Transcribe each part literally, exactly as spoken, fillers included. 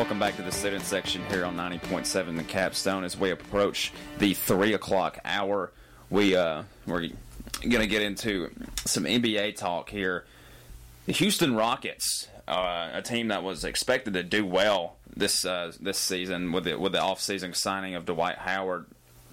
Welcome back to the student section here on ninety point seven The Capstone. As we approach the three o'clock hour, we, uh, we're going to get into some N B A talk here. The Houston Rockets, uh, a team that was expected to do well this uh, this season with the, with the off-season signing of Dwight Howard,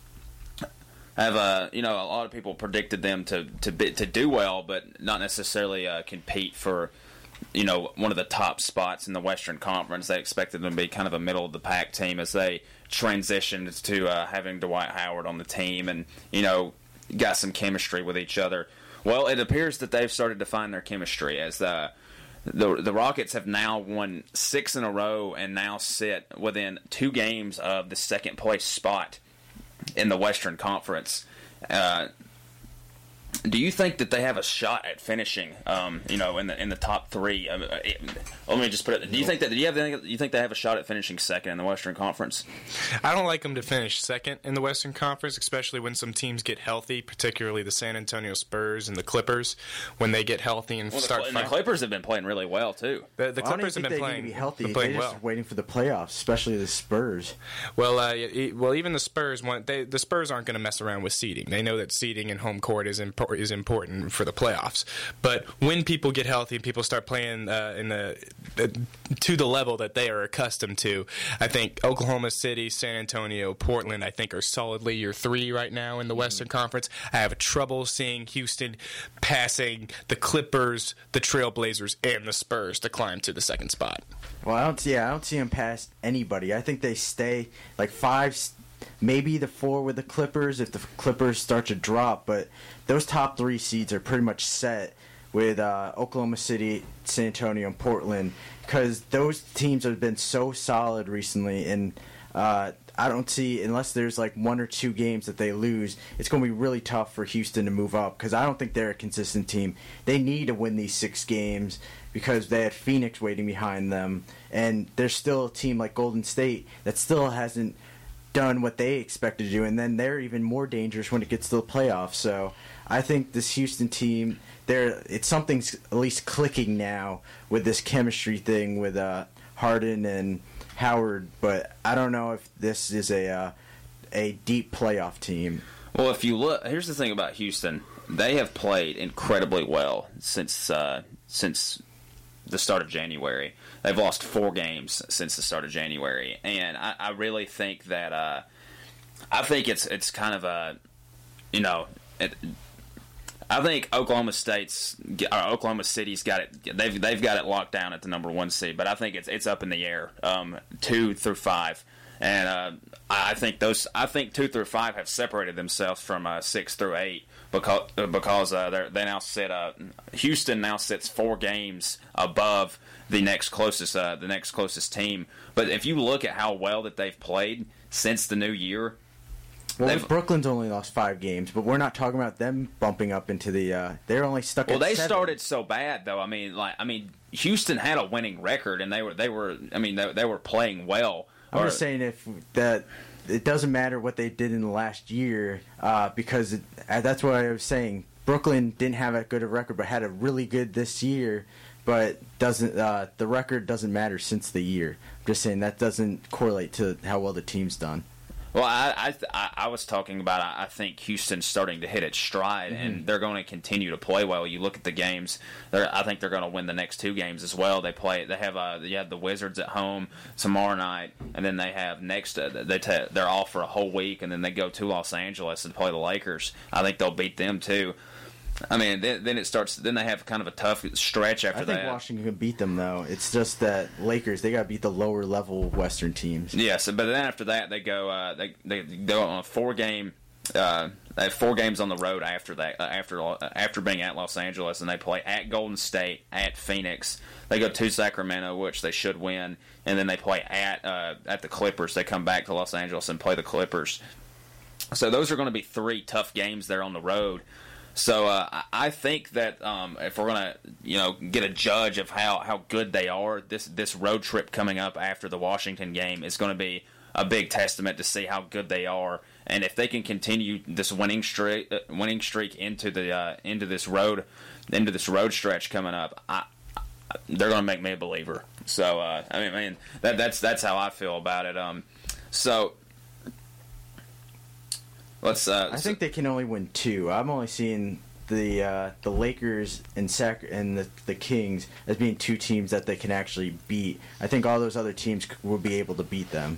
have uh, you know a lot of people predicted them to to be, to do well, but not necessarily uh, compete for you know one of the top spots in the Western Conference. They expected them to be kind of a middle of the pack team as they transitioned to uh, having Dwight Howard on the team and you know got some chemistry with each other. Well, it appears that they've started to find their chemistry as the the the Rockets have now won six in a row and now sit within two games of the second place spot in the Western Conference. Uh, do you think that they have a shot at finishing, um, you know, in the in the top three? Uh, let me just put it. Do you think that do you have do you think they have a shot at finishing second in the Western Conference? I don't like them to finish second in the Western Conference, especially when some teams get healthy, particularly the San Antonio Spurs and the Clippers when they get healthy and well, start. The, and the Clippers have been playing really well too. The, the well, Clippers have been playing, be healthy. been playing They're well. just waiting for the playoffs, especially the Spurs. Well, uh, well, even the Spurs want they, the Spurs aren't going to mess around with seeding. They know that seeding and home court is impo- is important for the playoffs. But when people get healthy and people start playing uh, in the, the to the level that they are accustomed to, I think Oklahoma City, San Antonio, Portland, I think are solidly your three right now in the mm-hmm. Western Conference. I have trouble seeing Houston passing the Clippers, the Trailblazers, and the Spurs to climb to the second spot. Well, I don't see. I don't see them past anybody. I think they stay like five. Maybe the four with the Clippers if the Clippers start to drop, but those top three seeds are pretty much set with uh, Oklahoma City, San Antonio, and Portland because those teams have been so solid recently, and uh, I don't see, unless there's like one or two games that they lose, it's going to be really tough for Houston to move up because I don't think they're a consistent team. They need to win these six games because they had Phoenix waiting behind them, and there's still a team like Golden State that still hasn't done what they expected to do, and then they're even more dangerous when it gets to the playoffs. So I think this Houston team, they're, it's something's at least clicking now with this chemistry thing with uh, Harden and Howard, but I don't know if this is a uh, a deep playoff team. Well, if you look, here's the thing about Houston. They have played incredibly well since uh, since the start of January. They've lost four games since the start of January, and I, I really think that uh, I think it's it's kind of a you know it, I think Oklahoma State's or Oklahoma City's got it. They've they've got it locked down at the number one seed, but I think it's it's up in the air, um, two through five, and uh, I think those I think two through five have separated themselves from uh, six through eight because because uh, they they now sit uh, Houston now sits four games above the next closest uh, the next closest team. But if you look at how well that they've played since the new year. Well, Brooklyn's only lost five games, but we're not talking about them bumping up into the. Uh, they're only stuck. Well, at they seven. started so bad though. I mean, like I mean, Houston had a winning record, and they were they were. I mean, they, they were playing well. I'm or, just saying if that it doesn't matter what they did in the last year uh, because it, uh, that's what I was saying. Brooklyn didn't have a good a record, but had a really good this year. But doesn't uh, the record doesn't matter since the year? I'm just saying that doesn't correlate to how well the team's done. Well, I I, I was talking about I think Houston's starting to hit its stride, mm-hmm. and they're going to continue to play well. You look at the games; I think they're going to win the next two games as well. They play. They have uh, you have the Wizards at home tomorrow night, and then they have next. Uh, they t- they're off for a whole week, and then they go to Los Angeles and play the Lakers. I think they'll beat them too. I mean, then, then it starts. Then they have kind of a tough stretch after that. I think that. Washington can beat them though. It's just that Lakers they got to beat the lower level Western teams. Yes, but then after that they go. Uh, they they go on a four game. Uh, they have four games on the road after that. Uh, after uh, after being at Los Angeles, and they play at Golden State, at Phoenix. They go to Sacramento, which they should win, and then they play at uh, at the Clippers. They come back to Los Angeles and play the Clippers. So those are going to be three tough games there on the road. So uh, I think that um, if we're going to, you know, get a judge of how, how good they are, this this road trip coming up after the Washington game is going to be a big testament to see how good they are. And if they can continue this winning streak, uh, winning streak into the uh, into this road into this road stretch coming up, I they're going to make me a believer. So uh, I mean, I mean that that's that's how I feel about it. Um, so let's. Uh, I think they can only win two. I'm only seeing the uh, the Lakers and Sac- and the the Kings as being two teams that they can actually beat. I think all those other teams will be able to beat them.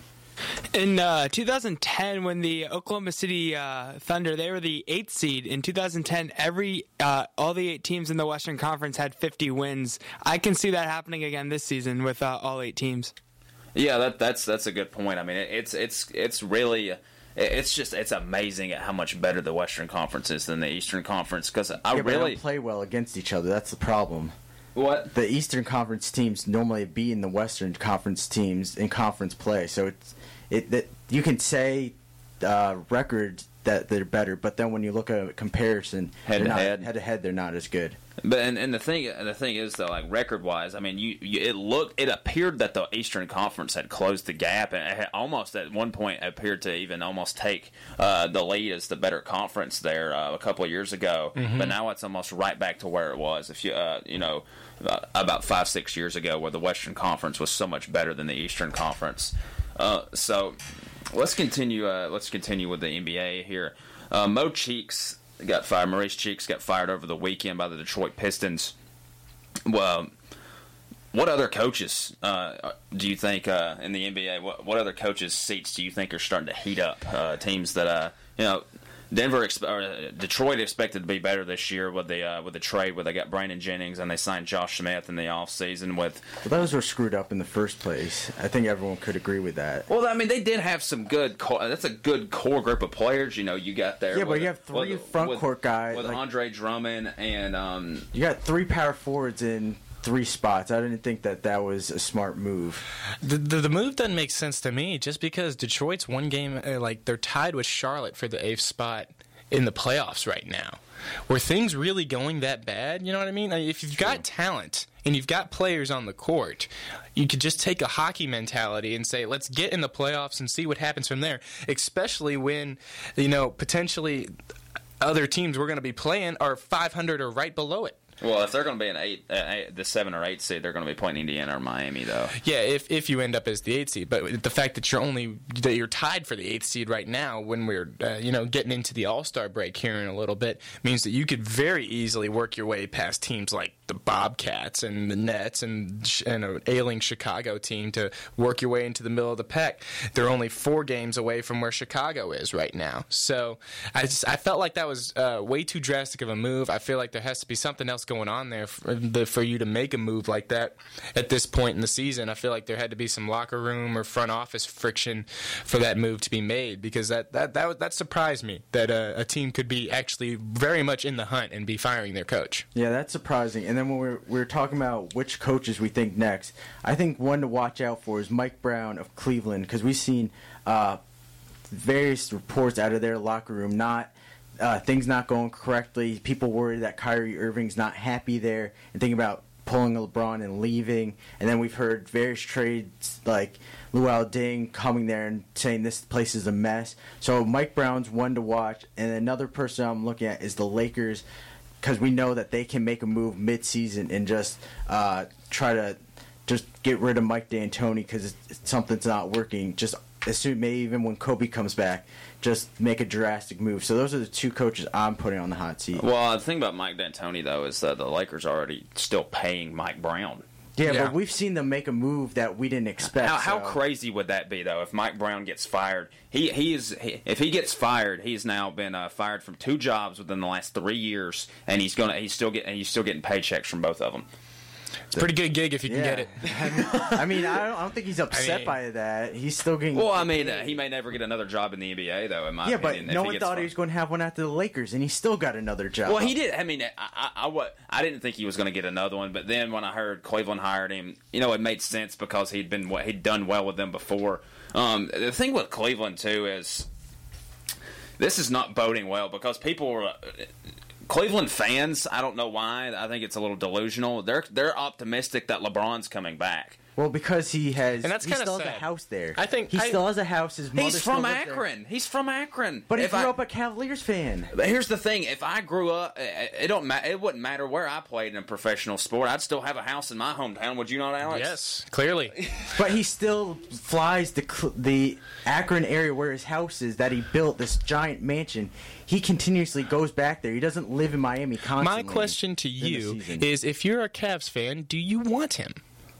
In uh, two thousand ten, when the Oklahoma City uh, Thunder, they were the eighth seed. In two thousand ten, every uh, all the eight teams in the Western Conference had fifty wins. I can see that happening again this season with uh, all eight teams. Yeah, that, that's that's a good point. I mean, it, it's it's it's really it's just it's amazing at how much better the Western Conference is than the Eastern Conference. Because I yeah, but really they don't play well against each other. That's the problem. What? The Eastern Conference teams normally beat the Western Conference teams in conference play, so it's it that you can say uh, records that they're better, but then when you look at a comparison, head to not, head, head to head, they're not as good. But and, and the thing the thing is though, like record wise, I mean, you, you it looked it appeared that the Eastern Conference had closed the gap, and it had almost at one point appeared to even almost take uh, the lead as the better conference there uh, a couple of years ago. Mm-hmm. But now it's almost right back to where it was. If you uh, you know. Uh, about five, six years ago, where the Western Conference was so much better than the Eastern Conference. Uh, so let's continue. Uh, let's continue with the N B A here. Uh, Mo Cheeks got fired. Maurice Cheeks got fired over the weekend by the Detroit Pistons. Well, what other coaches uh, do you think uh, in the N B A? What, what other coaches' seats do you think are starting to heat up? Uh, teams that uh, you know. Denver, or Detroit expected to be better this year with the uh, with the trade where they got Brandon Jennings and they signed Josh Smith in the offseason with. Well, those were screwed up in the first place. I think everyone could agree with that. Well, I mean, they did have some good. Core, that's a good core group of players. You know, you got there. Yeah, with, but you have three with, front with, court guys with like, Andre Drummond and. Um, you got three power forwards in three spots. I didn't think that that was a smart move. The, the the move doesn't make sense to me just because Detroit's one game, uh, like they're tied with Charlotte for the eighth spot in the playoffs right now. Were things really going that bad? You know what I mean? I mean if you've got talent and you've got players on the court, you could just take a hockey mentality and say, let's get in the playoffs and see what happens from there, especially when, you know, potentially other teams we're going to be playing are five hundred or right below it. Well, if they're going to be an eight, uh, eight, the seven or eight seed, they're going to be playing Indiana or Miami, though. Yeah, if if you end up as the eight seed, but the fact that you're only that you're tied for the eighth seed right now, when we're uh, you know getting into the All Star break here in a little bit, means that you could very easily work your way past teams like the Bobcats and the Nets and and an ailing Chicago team to work your way into the middle of the pack. They're only four games away from where Chicago is right now, so I just I felt like that was uh, way too drastic of a move. I feel like there has to be something else going on there for, the, for you to make a move like that at this point in the season. I feel like there had to be some locker room or front office friction for that move to be made, because that that that, that surprised me that uh, a team could be actually very much in the hunt and be firing their coach. Yeah, that's surprising. And then when we're we're talking about which coaches we think next, I think one to watch out for is Mike Brown of Cleveland, because we've seen uh, various reports out of their locker room not Uh, things not going correctly. People worry that Kyrie Irving's not happy there and thinking about pulling LeBron and leaving. And then we've heard various trades like Luol Deng coming there and saying this place is a mess. So Mike Brown's one to watch. And another person I'm looking at is the Lakers, because we know that they can make a move mid-season and just uh, try to just get rid of Mike D'Antoni because something's not working. Just as soon, maybe even when Kobe comes back, just make a drastic move. So those are the two coaches I'm putting on the hot seat. Well, the thing about Mike D'Antoni, though, is that the Lakers are already still paying Mike Brown. Yeah, Yeah. but we've seen them make a move that we didn't expect. How, how so. crazy would that be, though, if Mike Brown gets fired? He he is he, if he gets fired, he's now been uh, fired from two jobs within the last three years, and he's gonna he's still getting he's still getting paychecks from both of them. It's a pretty good gig if you can Yeah. get it. I mean, I don't, I don't think he's upset I mean- by that. He's still getting. Well, I mean, uh, he may never get another job in the N B A, though. In my yeah, opinion, but if no he one gets thought fired. he was going to have one after the Lakers, and he still got another job. Well, he did. I mean, I I, I, what, I didn't think he was going to get another one, but then when I heard Cleveland hired him, you know, it made sense because he'd been he'd done well with them before. Um, the thing with Cleveland too is this is not boding well because people are. Cleveland fans, I don't know why. I think it's a little delusional. They're they're optimistic that LeBron's coming back. Well, because he has, And that's he kinda still has sad. a house there. I think- he I- still has a house. His mother He's still from lives there. Akron. He's from Akron. But he If grew I- up a Cavaliers fan. But here's the thing: if I grew up, it it don't ma- it wouldn't matter where I played in a professional sport. I'd still have a house in my hometown. Would you not, Alex? Yes, clearly. But he still flies the cl- the Akron area where his house is that he built, this giant mansion. He continuously goes back there. He doesn't live in Miami constantly. My question to during the you season. is: if you're a Cavs fan, do you want him?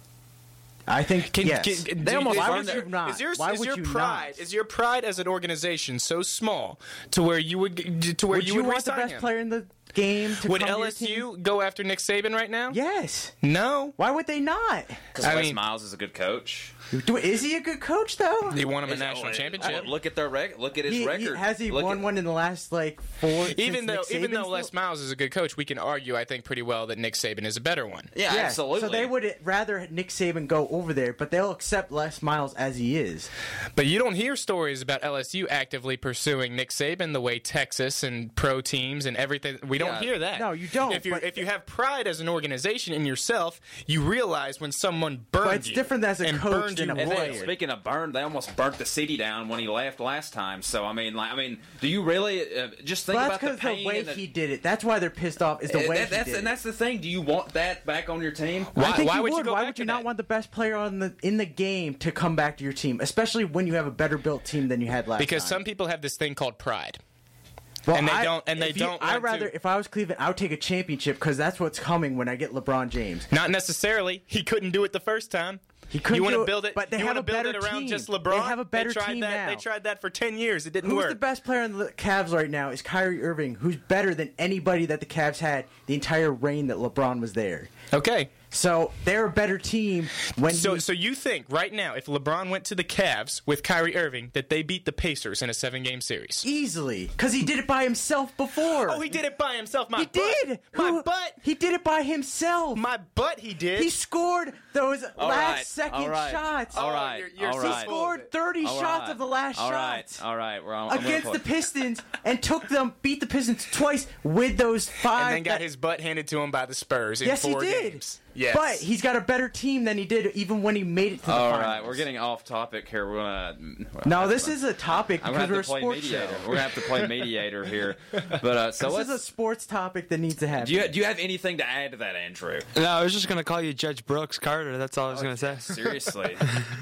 I think Can, yes. can- They do- almost is- Why burned would their- you not? Is your, Why is would your you pride not? is your pride as an organization so small to where you would to where Would you you would want the re-sign best him? player in the game to Would come to your L S U team? go after Nick Saban right now? Yes. No. Why would they not? Because I Wes mean- Miles is a good coach. Do, is he a good coach though? They won him a Is- national oh, championship. Look at their rec- Look at his He, he- record. has he Look won at- one in the last like four? even since though Nick even though Saban's Les still- Miles is a good coach, we can argue, I think, pretty well that Nick Saban is a better one. Yeah, Yeah, absolutely. So they would rather Nick Saban go over there, but they'll accept Les Miles as he is. But you don't hear stories about L S U actively pursuing Nick Saban the way Texas and pro teams and everything. We don't Yeah. hear that. No, you don't, If you but- if you have pride as an organization in yourself, you realize when someone burned But it's you different as a and coach burned than you a And then, player. royally. speaking of burn, they almost burnt the city down when he left last time. So I mean, like, I mean, do you really uh, just think But about that's the because pain the way and the, he did it. That's why they're pissed off. Is the Uh, way that- he that's did and it. that's the thing. Do you want that back on your team? Why- I think why you would would. you go Why back would to you not that? want the best player on the in the game to come back to your team, especially when you have a better built team than you had last Because time? some people have this thing called pride. Well, and they I- don't- and they if you- don't I want rather, to- if I was Cleveland, I would take a championship because that's what's coming when I get LeBron James. Not necessarily. He couldn't do it the first time. He couldn't You want do to it, build it, but they you have wanna a build better it around team. just LeBron. They have a better tried team that. now. They tried that for ten years. It didn't Who's work. the best player on the Cavs right now is Kyrie Irving, who's better than anybody that the Cavs had the entire reign that LeBron was there. Okay. So they're a better team when So, he, so you think right now, if LeBron went to the Cavs with Kyrie Irving, that they beat the Pacers in a seven-game series? easily because he did it by himself before. Oh, he did it by himself. My He butt. did. My Who- butt. He did it by himself. My butt. He did. He scored those All last right, second all right, shots. All Oh, right, you're- you're all so He right. scored thirty All shots right. of the last all shots. right, all right. We're on, I'm gonna Against put- the Pistons and took them, beat the Pistons twice with those five. and then got that- his butt handed to him by the Spurs in yes, he four did. games. Yes. But he's got a better team than he did even when he made it to the All finals. right, we're getting off topic here. We're gonna. No, this is a topic I'm because gonna we're a have to play sports mediator. show. We're gonna have to play mediator here. But uh, so This let's. is a sports topic that needs to happen. do you do you have anything to add to that, Andrew? No, I was just gonna call you Judge Brooks Carter. That's all I was gonna say. Seriously.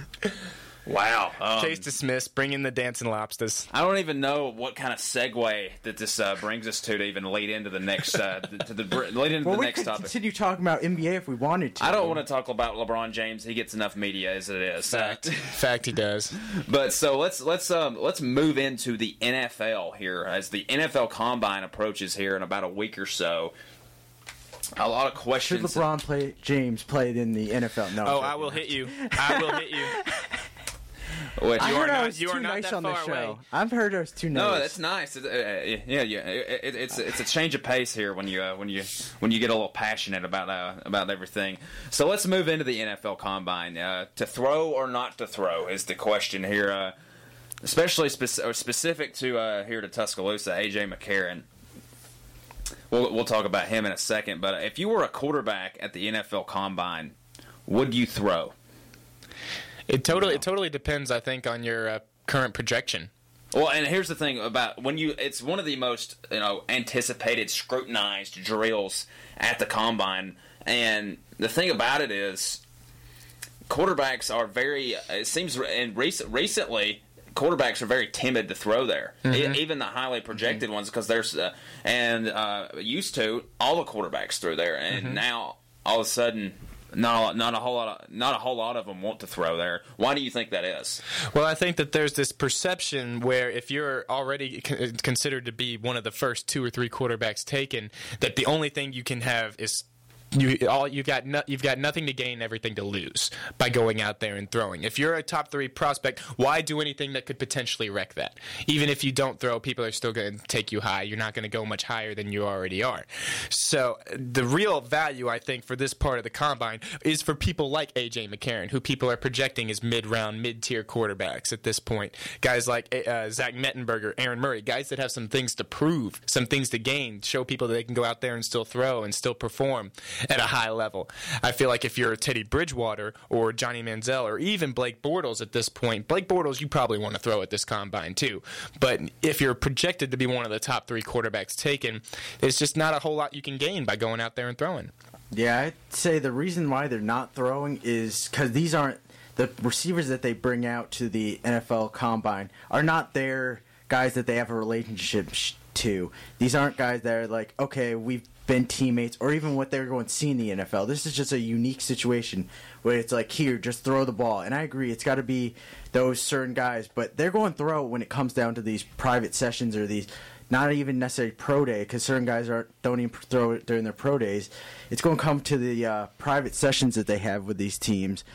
Wow. Um, Case dismissed. Bring in the dancing lobsters. I don't even know what kind of segue that this uh, brings us to to even lead into the next uh, to the lead into well, the we next could topic. continue talking about N B A if we wanted to. I don't want to talk about LeBron James. He gets enough media as it is. Fact. Fact. He does. But so let's let's um let's move into the N F L here as the N F L Combine approaches here in about a week or so. A lot of Should questions. LeBron play James played in the N F L? No. Oh, I'm I will joking. hit you. I will hit you. Which, I You heard are I not- was you too are not nice that on the far show. away. I've heard I was too nice. no, that's nice. It, uh, yeah, yeah. It, it, it's it's a change of pace here when you uh, when you when you get a little passionate about uh, about everything. So let's move into the N F L Combine. Uh, to throw or not to throw is the question here. Uh, especially spec- or specific to uh, here to Tuscaloosa, A J McCarron. We'll we'll talk about him in a second. But if you were a quarterback at the N F L Combine, would you throw? It totally. It totally depends. I think on your uh, current projection. Well, and here's the thing about when you, it's one of the most, you know, anticipated, scrutinized drills at the Combine. And the thing about it is, quarterbacks are very, it seems, and recent, recently, quarterbacks are very timid to throw there. Mm-hmm. E- even the highly projected mm-hmm. ones, because there's, uh, and uh, used to, all the quarterbacks threw there. And Mm-hmm. now, all of a sudden, Not a, lot, not a whole lot. Of, not a whole lot of them want to throw there. Why do you think that is? Well, I think that there's this perception where if you're already con- considered to be one of the first two or three quarterbacks taken, that the only thing you can have is you all you've got no, you've got nothing to gain, everything to lose by going out there and throwing. If you're a top three prospect, why do anything that could potentially wreck that? Even if you don't throw, people are still going to take you high. You're not going to go much higher than you already are. So the real value, I think, for this part of the combine is for people like A J McCarron, who people are projecting as mid-round, mid-tier quarterbacks at this point. Guys like uh, Zach Mettenberger, Aaron Murray, guys that have some things to prove, some things to gain, show people that they can go out there and still throw and still perform. at a high level. I feel like if you're Teddy Bridgewater or Johnny Manziel or even Blake Bortles at this point, Blake Bortles you probably want to throw at this combine too. But if you're projected to be one of the top three quarterbacks taken, there's just not a whole lot you can gain by going out there and throwing. Yeah, I'd say the reason why they're not throwing is because these aren't the receivers that they bring out to the N F L Combine are not their guys that they have a relationship sh- to. These aren't guys that are like, okay, we've been teammates, or even what they're going to see in the N F L. This is just a unique situation where it's like, here, just throw the ball. And I agree, it's got to be those certain guys, but they're going to throw when it comes down to these private sessions or these not even necessarily pro day, because certain guys aren't, don't even throw it during their pro days. It's going to come to the uh, private sessions that they have with these teams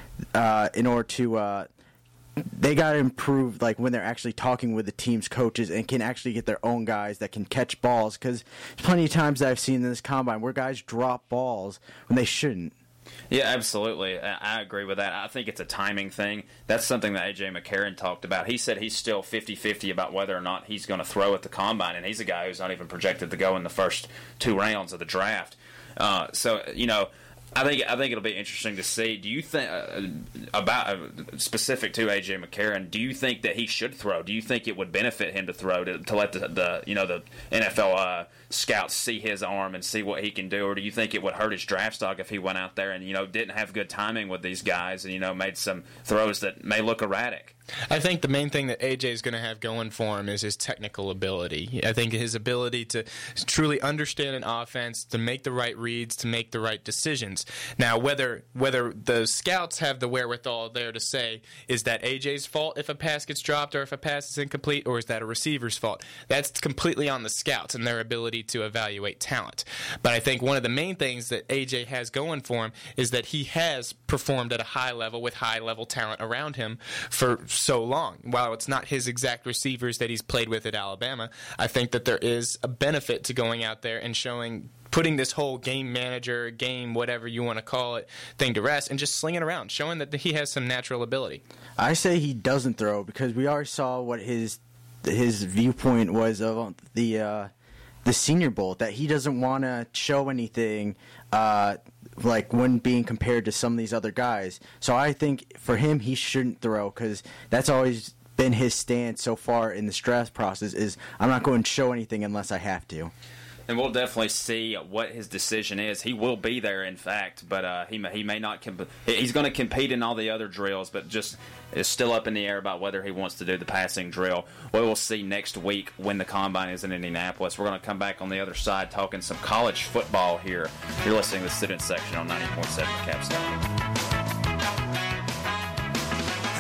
uh, in order to uh, they got to improve, like when they're actually talking with the team's coaches and can actually get their own guys that can catch balls, because there's plenty of times that I've seen in this combine where guys drop balls when they shouldn't. Yeah, absolutely. I agree with that. I think it's a timing thing. That's something that A J. McCarron talked about. He said he's still fifty-fifty about whether or not he's going to throw at the combine, and he's a guy who's not even projected to go in the first two rounds of the draft. Uh, so, you know, I think I think it'll be interesting to see. Do you think uh, about uh, specific to A J. McCarron? Do you think that he should throw? Do you think it would benefit him to throw to, to let the, the you know the N F L uh, scouts see his arm and see what he can do, or do you think it would hurt his draft stock if he went out there and you know didn't have good timing with these guys and you know made some throws that may look erratic? I think the main thing that A J is going to have going for him is his technical ability. I think his ability to truly understand an offense, to make the right reads, to make the right decisions. Now, whether whether the scouts have the wherewithal there to say, is that A J's fault if a pass gets dropped or if a pass is incomplete, or is that a receiver's fault? That's completely on the scouts and their ability to evaluate talent. But I think one of the main things that A J has going for him is that he has performed at a high level with high-level talent around him for so long. While it's not his exact receivers that he's played with at Alabama, I think that there is a benefit to going out there and showing, putting this whole game manager, game, whatever you want to call it, thing to rest and just slinging around, showing that he has some natural ability. I say he doesn't throw because we already saw what his his viewpoint was of the uh, the Senior Bowl, that he doesn't want to show anything uh, like when being compared to some of these other guys. So I think for him, he shouldn't throw because that's always been his stance so far in the draft process is I'm not going to show anything unless I have to. And we'll definitely see what his decision is. He will be there, in fact, but uh, he may, he may not. Comp- he's going to compete in all the other drills, but just is still up in the air about whether he wants to do the passing drill. We will see next week when the combine is in Indianapolis. We're going to come back on the other side talking some college football here. You're listening to the Student Section on ninety point seven Capstone.